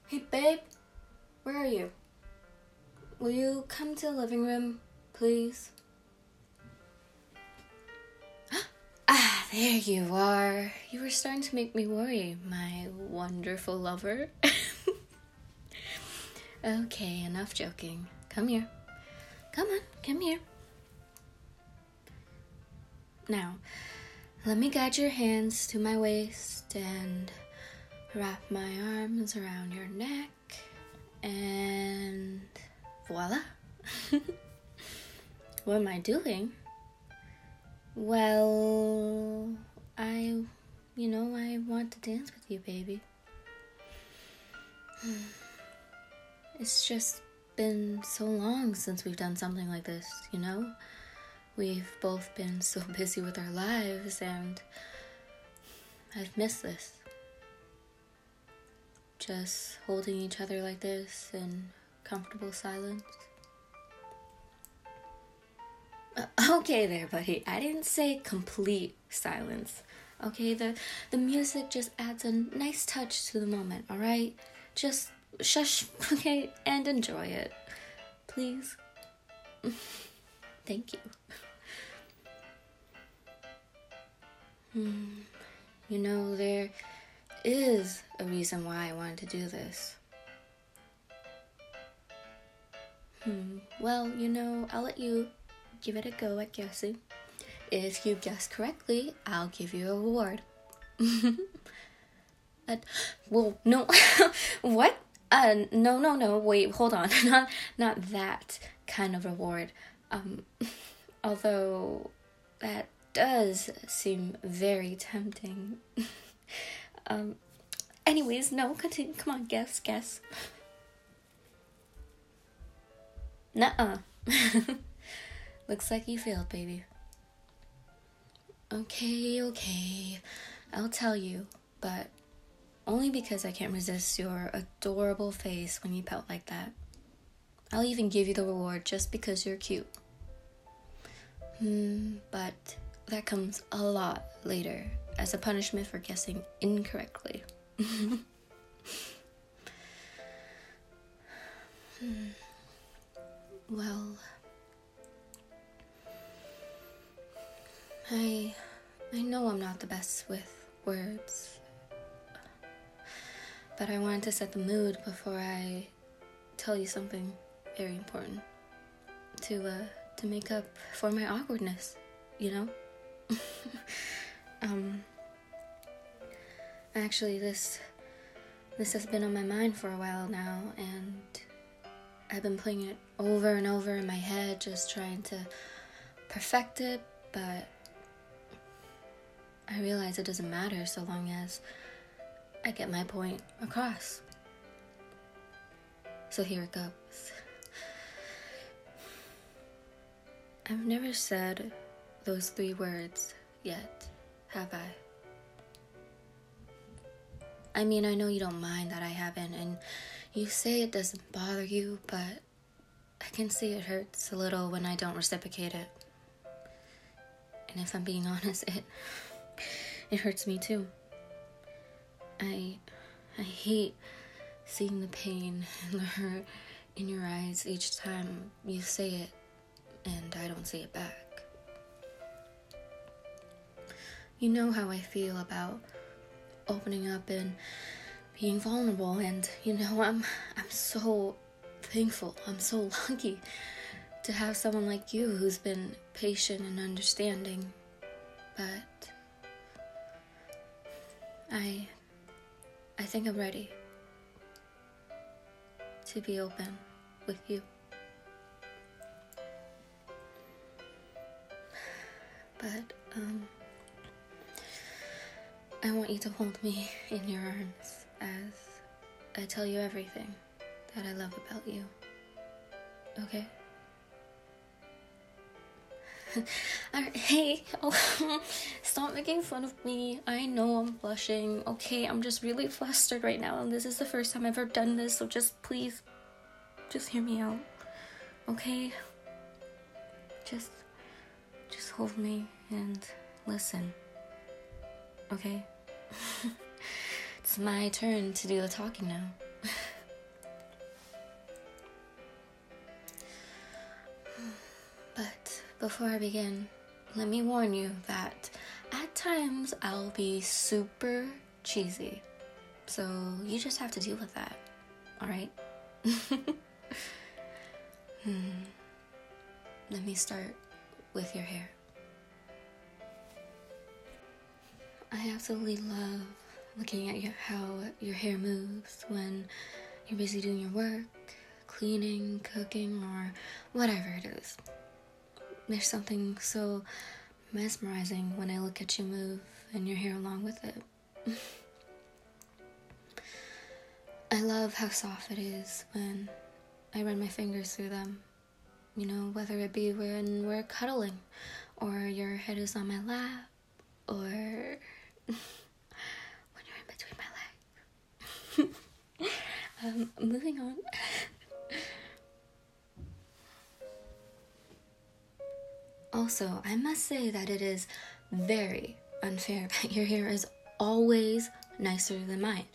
Hey, babe, where are you? Will you come to the living room, please? Ah, there you are. You were starting to make me worry, my wonderful lover. Okay, enough joking. Come here. Come on, come here. Now, let me guide your hands to my waist and wrap my arms around your neck. And voila. What am I doing? Well, I want to dance with you, baby. It's just been so long since we've done something like this, you know? We've both been so busy with our lives, and I've missed this. Just holding each other like this in comfortable silence. Okay there, buddy. I didn't say complete silence. Okay, the music just adds a nice touch to the moment, alright? Just shush, okay, and enjoy it. Please. Thank you. You know, there is a reason why I wanted to do this. Well, I'll let you give it a go at guessing. If you guess correctly, I'll give you a reward. Well, no. What? No. Wait, hold on. Not that kind of reward. Although that does seem very tempting. Anyways, no, continue. Come on, guess. Nuh-uh. Looks like you failed, baby. Okay. I'll tell you, but only because I can't resist your adorable face when you pout like that. I'll even give you the reward just because you're cute. But that comes a lot later as a punishment for guessing incorrectly. Well, I know I'm not the best with words, but I wanted to set the mood before I tell you something very important to make up for my awkwardness, you know? Actually, this has been on my mind for a while now, and I've been playing it over and over in my head, just trying to perfect it, but I realize it doesn't matter so long as I get my point across. So here it goes. I've never said those 3 words yet, have I? I mean, I know you don't mind that I haven't, and you say it doesn't bother you, but I can see it hurts a little when I don't reciprocate it. And if I'm being honest, it hurts me too. I hate seeing the pain and the hurt in your eyes each time you say it and I don't say it back. You know how I feel about opening up and being vulnerable, and I'm so thankful. I'm so lucky to have someone like you who's been patient and understanding. But I think I'm ready to be open with you. But I want you to hold me in your arms as I tell you everything that I love about you. Okay? Hey, stop making fun of me. I know I'm blushing. Okay, I'm just really flustered right now, and this is the first time I've ever done this, so just please, just hear me out. Okay? Just hold me and listen. Okay? It's my turn to do the talking now. before I begin, let me warn you that at times I'll be super cheesy. So you just have to deal with that, alright? Let me start with your hair. I absolutely love looking at how your hair moves when you're busy doing your work, cleaning, cooking, or whatever it is. There's something so mesmerizing when I look at you move and your hair along with it. I love how soft it is when I run my fingers through them. You know, whether it be when we're cuddling, or your head is on my lap, or when you're in between my legs. Moving on. Also, I must say that it is very unfair that your hair is always nicer than mine.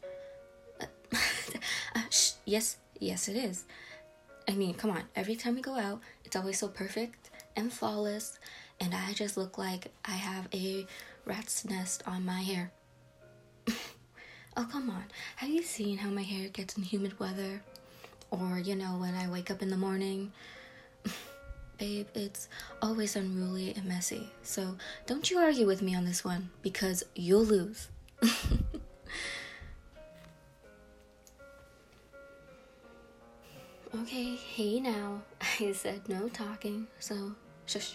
Yes, it is. I mean, come on. Every time we go out, it's always so perfect and flawless, and I just look like I have a rat's nest on my hair. Oh, come on. Have you seen how my hair gets in humid weather? Or, you know, when I wake up in the morning? Babe, it's always unruly and messy. So don't you argue with me on this one, because you'll lose. Okay, hey now. I said no talking, so shush.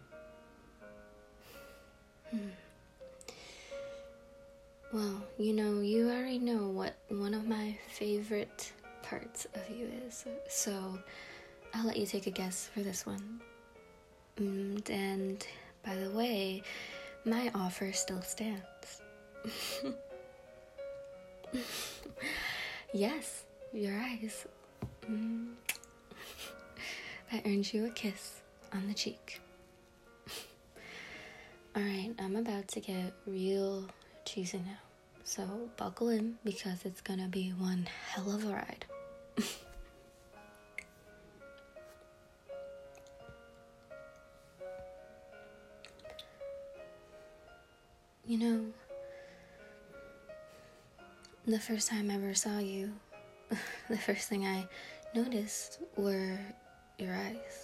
Well, you know, you already know what one of my favorite parts of you is, so I'll let you take a guess for this one. And by the way, my offer still stands. Yes, your eyes. That earns you a kiss on the cheek. Alright, I'm about to get real cheesy now. So buckle in, because it's gonna be one hell of a ride. You know, the first time I ever saw you, the first thing I noticed were your eyes.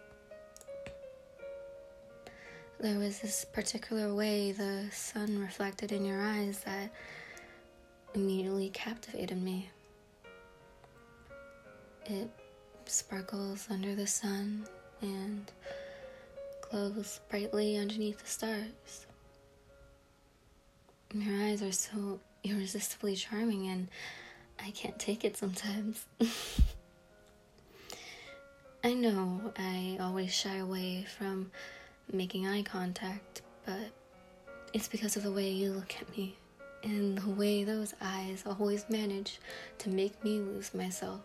There was this particular way the sun reflected in your eyes that immediately captivated me. It sparkles under the sun and glows brightly underneath the stars. Your eyes are so irresistibly charming, and I can't take it sometimes. I know I always shy away from making eye contact, but it's because of the way you look at me and the way those eyes always manage to make me lose myself.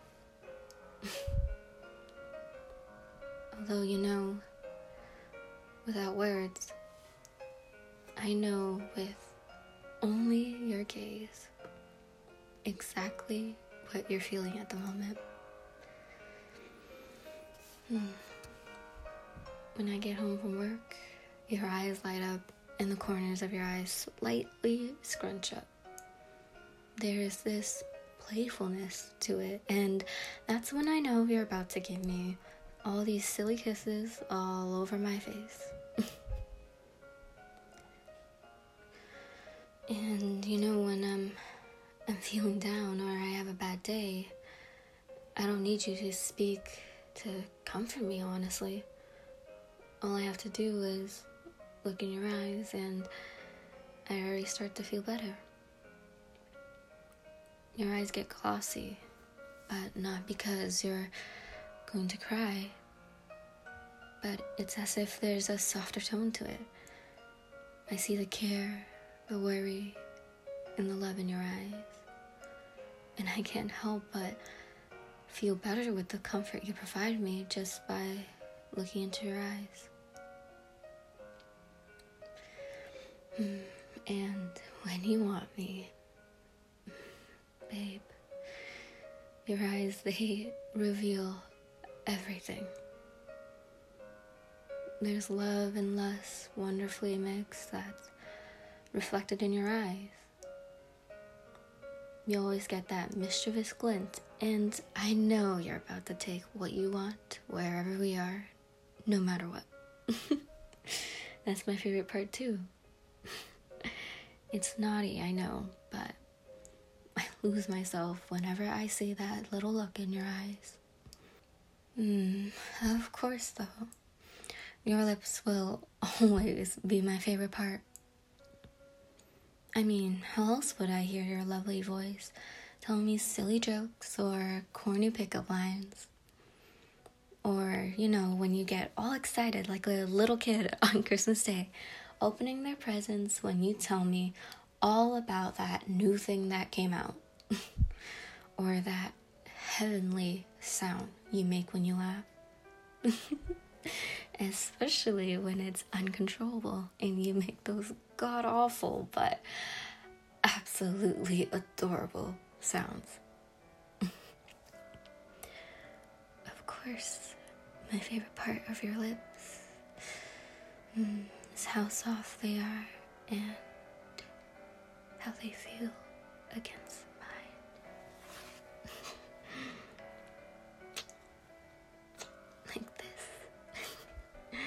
Although, you know, without words, I know with only your gaze exactly what you're feeling at the moment. When I get home from work, your eyes light up and the corners of your eyes slightly scrunch up. There is this playfulness to it, and that's when I know you're about to give me all these silly kisses all over my face. And you know, when I'm feeling down or I have a bad day, I don't need you to speak to comfort me, honestly. All I have to do is look in your eyes and I already start to feel better. Your eyes get glossy, but not because you're going to cry, but it's as if there's a softer tone to it. I see the care, the worry, and the love in your eyes, and I can't help but feel better with the comfort you provide me just by looking into your eyes. And when you want me, babe, your eyes, they reveal everything. There's love and lust wonderfully mixed that's reflected in your eyes. You always get that mischievous glint, and I know you're about to take what you want wherever we are, no matter what. That's my favorite part too. It's naughty, I know, but I lose myself whenever I see that little look in your eyes. Of course though. Your lips will always be my favorite part. I mean, how else would I hear your lovely voice telling me silly jokes or corny pickup lines? Or, when you get all excited like a little kid on Christmas Day, opening their presents when you tell me all about that new thing that came out. Or that heavenly sound you make when you laugh. Especially when it's uncontrollable and you make those god-awful but absolutely adorable sounds. Of course, my favorite part of your lips is how soft they are and how they feel against mine. Like this.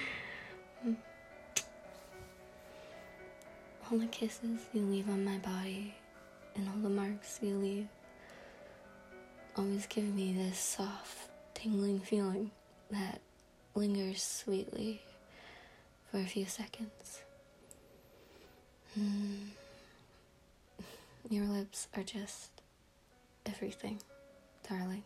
All the kisses you leave on my body and all the marks you leave always give me this soft, tingling feeling that lingers sweetly for a few seconds. Your lips are just everything, darling.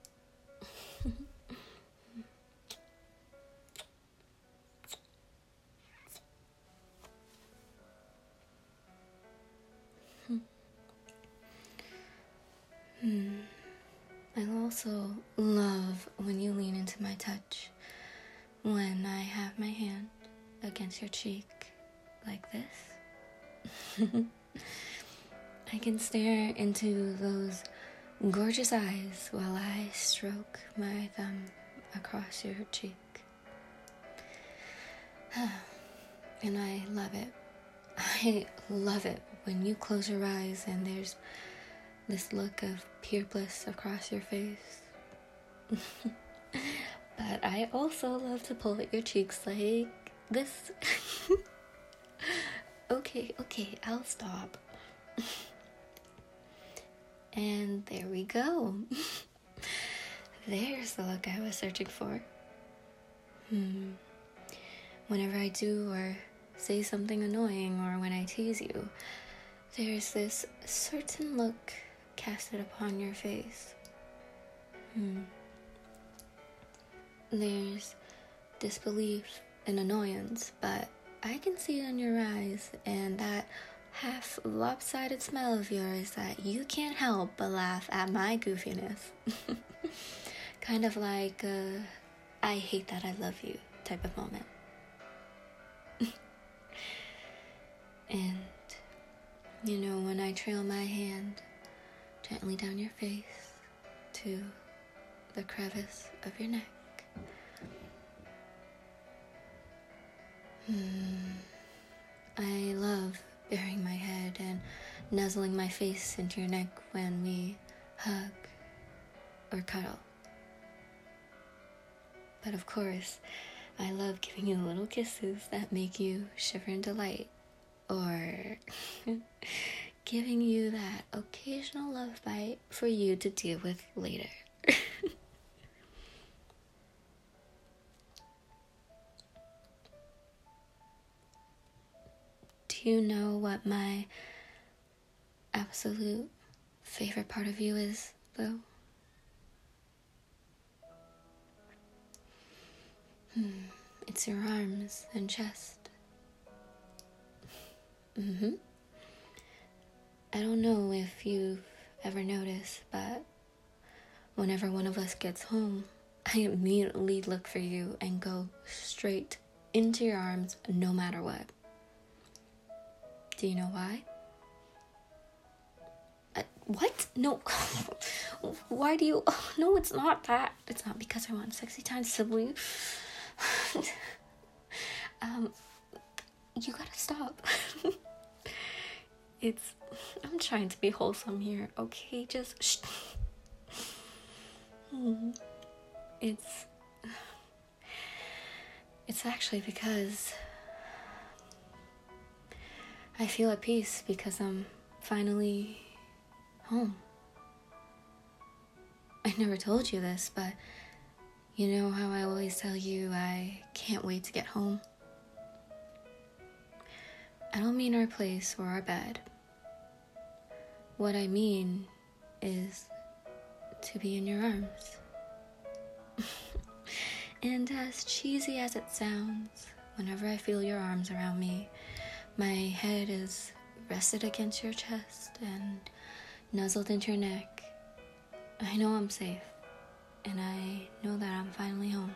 I also love when you lean into my touch, when I have my hand against your cheek like this. I can stare into those gorgeous eyes while I stroke my thumb across your cheek. And I love it. I love it when you close your eyes and there's this look of pure bliss across your face. But I also love to pull at your cheeks like this. Okay, I'll stop. And there we go. There's the look I was searching for. Whenever I do or say something annoying or when I tease you, there's this certain look casted upon your face. There's disbelief and annoyance, but I can see it in your eyes and that half lopsided smile of yours that you can't help but laugh at my goofiness. Kind of like a I hate that I love you type of moment. And when I trail my hand gently down your face to the crevice of your neck, I love burying my head and nuzzling my face into your neck when we hug or cuddle. But of course, I love giving you little kisses that make you shiver in delight, or giving you that occasional love bite for you to deal with later. Do you know what my absolute favorite part of you is, though? It's your arms and chest. I don't know if you've ever noticed, but whenever one of us gets home, I immediately look for you and go straight into your arms no matter what. Do you know why? What? No. Why do you... Oh, no, it's not that. It's not because I want sexy time, Sibley. You gotta stop. I'm trying to be wholesome here, okay? Just shh. It's actually because I feel at peace because I'm finally home. I never told you this, but you know how I always tell you I can't wait to get home? I don't mean our place or our bed. What I mean is to be in your arms. And as cheesy as it sounds, whenever I feel your arms around me, my head is rested against your chest and nuzzled into your neck. I know I'm safe, and I know that I'm finally home.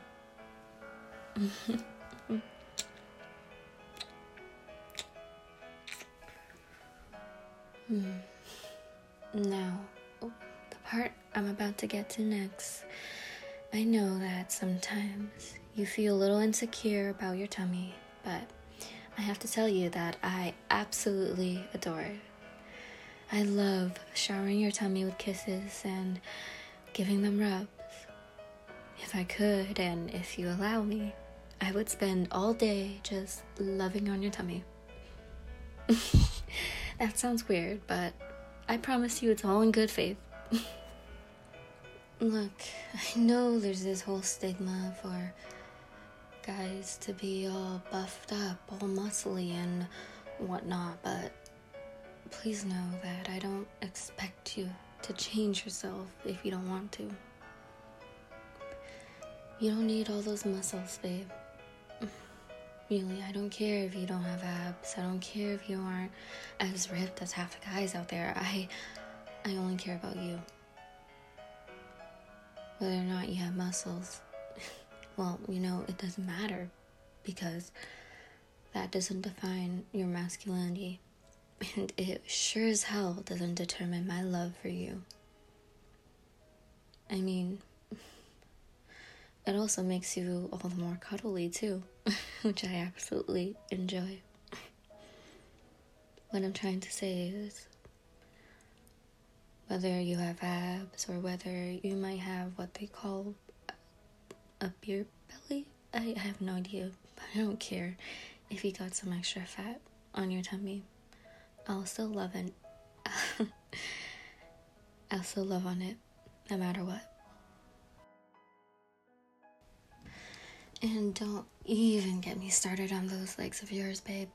Now, the part I'm about to get to next. I know that sometimes you feel a little insecure about your tummy, but I have to tell you that I absolutely adore it. I love showering your tummy with kisses and giving them rubs. If I could, and if you allow me, I would spend all day just loving on your tummy. That sounds weird, but I promise you it's all in good faith. Look, I know there's this whole stigma for guys to be all buffed up, all muscly and whatnot, but please know that I don't expect you to change yourself if you don't want to. You don't need all those muscles, babe. Really, I don't care if you don't have abs. I don't care if you aren't as ripped as half the guys out there. I only care about you. Whether or not you have muscles, well, it doesn't matter, because that doesn't define your masculinity, and it sure as hell doesn't determine my love for you. I mean, it also makes you all the more cuddly too, which I absolutely enjoy. What I'm trying to say is, whether you have abs or whether you might have what they call a beer belly, I have no idea, but I don't care if you got some extra fat on your tummy. I'll still love it. I'll still love on it, no matter what. And don't even get me started on those legs of yours, babe.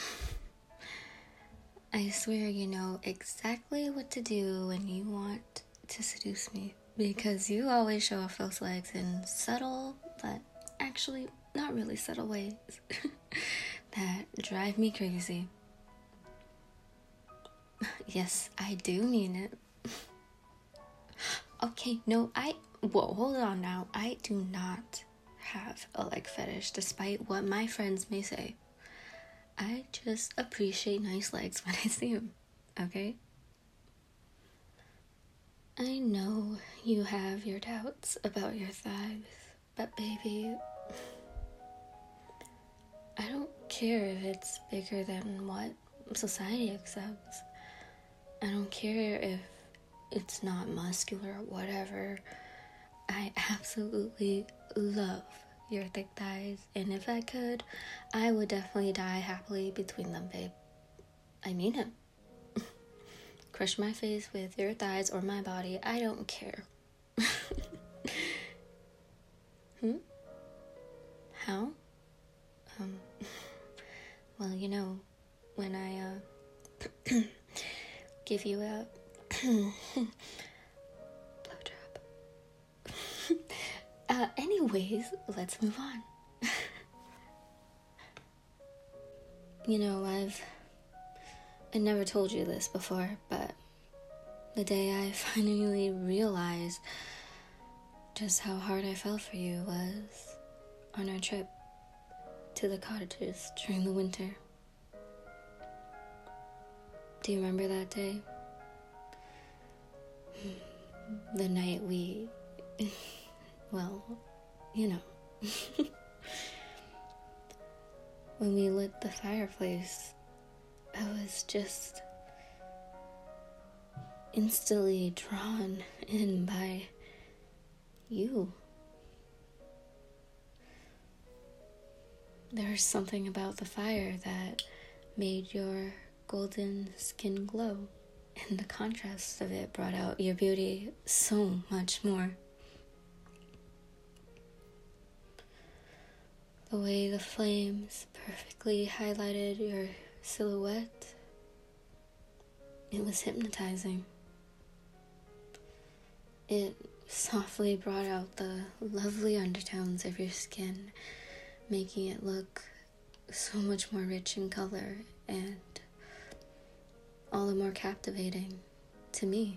I swear you know exactly what to do when you want to seduce me, because you always show off those legs in subtle, but actually not really subtle ways that drive me crazy. Yes, I do mean it. Okay, no, whoa, hold on now. I do not have a leg fetish, despite what my friends may say. I just appreciate nice legs when I see them, okay? I know you have your doubts about your thighs, but baby, I don't care if it's bigger than what society accepts. I don't care if it's not muscular or whatever. I absolutely love your thick thighs, and if I could, I would definitely die happily between them, babe. I mean it. Crush my face with your thighs or my body, I don't care. How? Well, when I give you a blowjob. Anyways, let's move on. I never told you this before, but the day I finally realized just how hard I fell for you was on our trip to the cottages during the winter. Do you remember that day? The night we... well, when we lit the fireplace, I was just instantly drawn in by you. There's something about the fire that made your golden skin glow, and the contrast of it brought out your beauty so much more. The way the flames perfectly highlighted your silhouette, it was hypnotizing. It softly brought out the lovely undertones of your skin, making it look so much more rich in color and all the more captivating to me.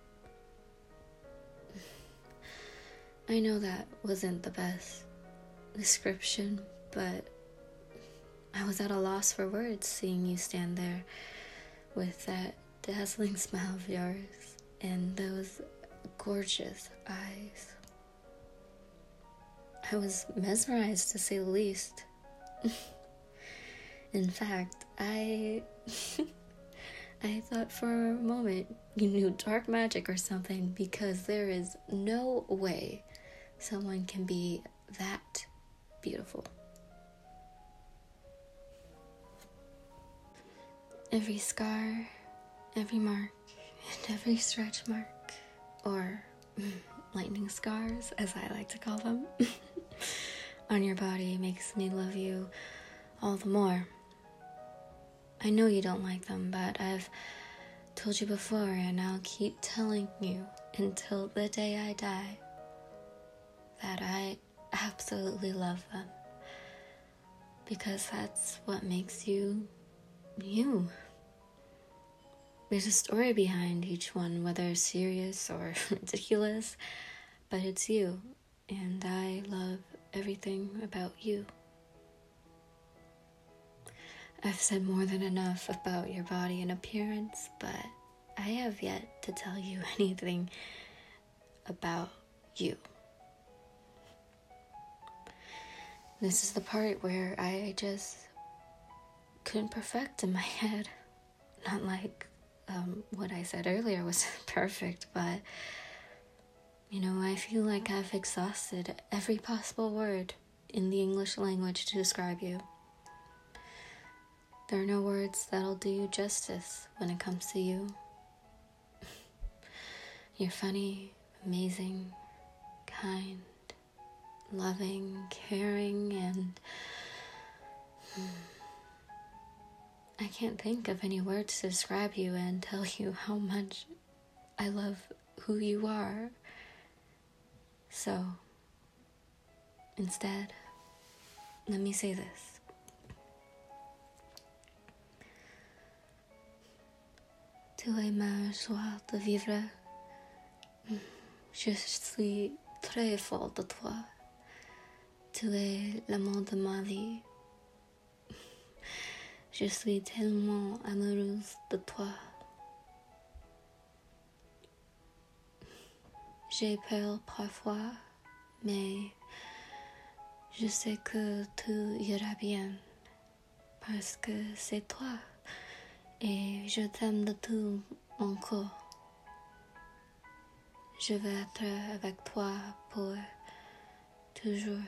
I know that wasn't the best description, but I was at a loss for words seeing you stand there with that dazzling smile of yours and those gorgeous eyes. I was mesmerized, to say the least. In fact, I thought for a moment you knew dark magic or something, because there is no way someone can be that beautiful. Every scar, every mark, and every stretch mark, or lightning scars, as I like to call them, on your body makes me love you all the more. I know you don't like them, but I've told you before, and I'll keep telling you until the day I die, that I absolutely love them, because that's what makes you you. There's a story behind each one, whether serious or ridiculous, but it's you, and I love everything about you. I've said more than enough about your body and appearance, but I have yet to tell you anything about you. This is the part where I just couldn't perfect in my head. Not like what I said earlier was perfect, but I feel like I've exhausted every possible word in the English language to describe you. There are no words that'll do you justice when it comes to you. You're funny, amazing, kind, loving, caring, and I can't think of any words to describe you and tell you how much I love who you are. So, instead, let me say this. Tu es ma joie de vivre. Je suis très folle de toi. Tu es l'amour de ma vie. Je suis tellement amoureuse de toi. J'ai peur parfois, mais je sais que tout ira bien, parce que c'est toi, et je t'aime de tout mon corps. Je vais être avec toi pour toujours.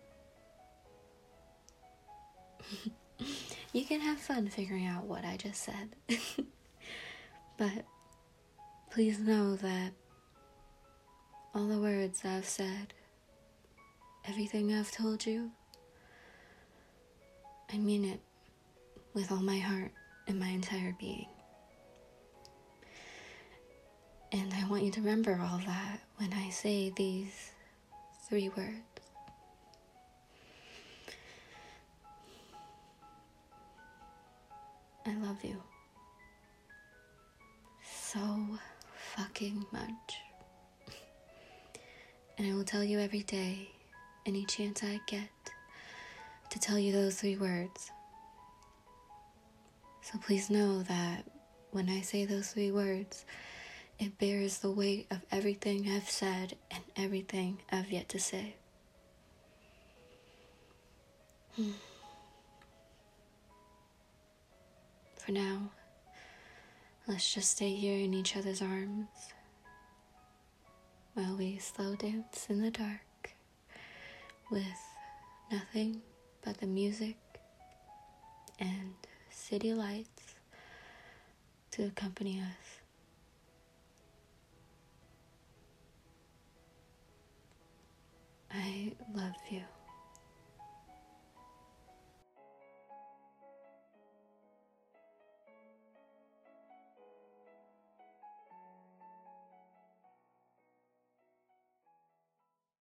You can have fun figuring out what I just said. But please know that all the words I've said, everything I've told you, I mean it with all my heart and my entire being. And I want you to remember all that when I say these 3 words. I love you so fucking much. And I will tell you every day, any chance I get, to tell you those 3 words. So please know that when I say those 3 words, it bears the weight of everything I've said and everything I've yet to say. for now, let's just stay here in each other's arms while we slow dance in the dark with nothing but the music and city lights to accompany us. I love you.